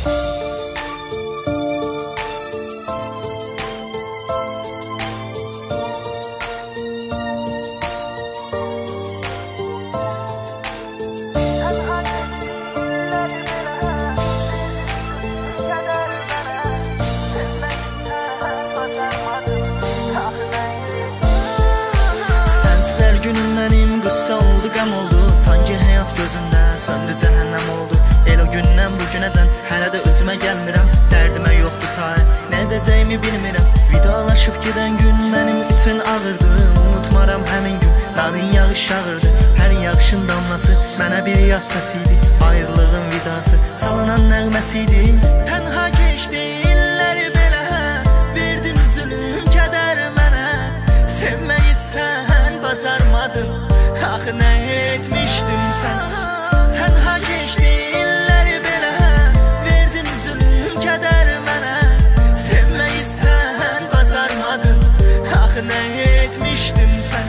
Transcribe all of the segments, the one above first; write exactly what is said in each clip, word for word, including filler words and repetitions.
Sanki həyat gözümdə söndü, cəhənnəm oldu. El o gündən bu günəcən hələ də özümə gəlmirəm. Dərdimə yoxdur çarə, nə edəcəyimi bilmirəm. Vidalaşıb gedən gün mənim üçün ağırdı. Unutmaram həmin gün, dadın yağış yağırdı. Hər yağışın damlası mənə bir yad səsiydi. Ayrılığın vidası, çalınan nəğməsiydi. Tənha keçdi illəri belə, verdin zülüm, kədər mənə. Sevməyi sən bacarmadın, axı nə etmişdim sən. Tənha keçdi illəri belə, verdin zülüm, kədər mənə. Sevməyi sən bacarmadın, axı nə etmişdim sən.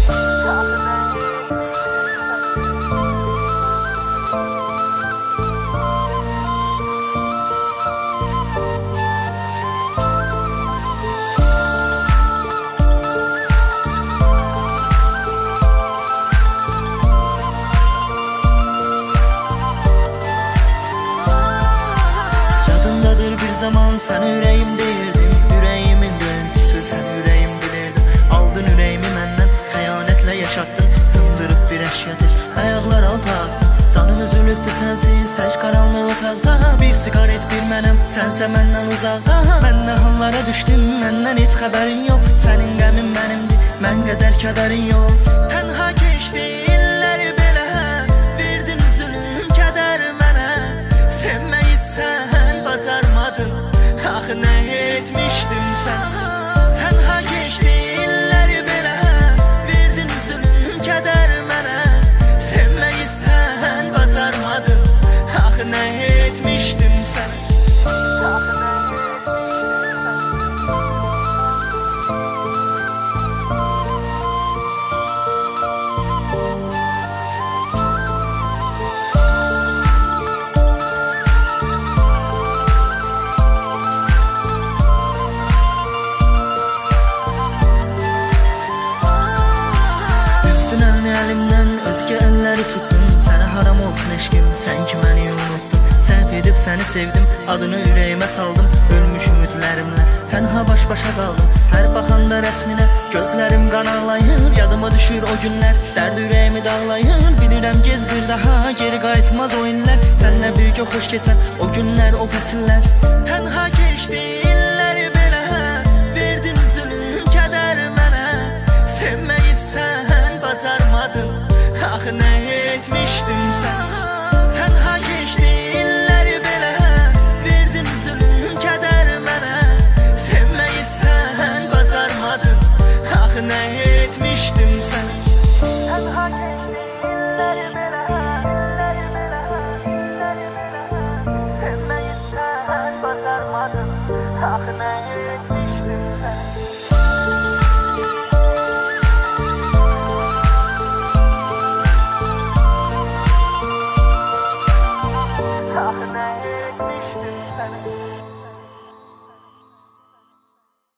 Bir zaman sən ürəyim deyirdim, ürəyimin döyüntüsü sən ürəyim bilirdim. Aldın ürəyimi məndən, xəyanətlə yaşatdın, sındırıb bir əşyatış, ayaqlar alta attın. Canım üzülübdü sənsiz, tək qaranlıq otaqda. Bir siqaret bir mənəm, sənsə məndən uzaqda. Mən nə hallara düşdüm, məndən heç xəbərin yox. Sənin qəmin mənimdir, mən qədər kədərin yox. Tənha keçdi illəri belə, verdin zülüm, kədər mənə. Sevməyi sən bacarmadın, axı nə etmişdim sən. Tənha keçdi illəri belə, verdin zülüm, kədər mənə. Sevməyi sən bacarmadın, axı nə etmişdim sən. Əlimdən özgə əlləri tutdun, sənə haram olsun eşqim, sən ki məni unuttun. Səhv edib səni sevdim, adını ürəyimə saldım. Ölmüş ümidlərimlə tənha baş-başa qaldım. Hər baxanda rəsminə gözlərim qan ağlayır. Yadıma düşür o günlər, dərd ürəyimi dağlayır. Bilirəm gezdir daha, geri qayıtmaz o illər. Səninlə birgə xoş keçən o günlər, o fəsillər. Tənha keçdi illəri belə, verdin zülüm, kədər mənə. Sevməyi sən bacarmadın, axı nə etmişdim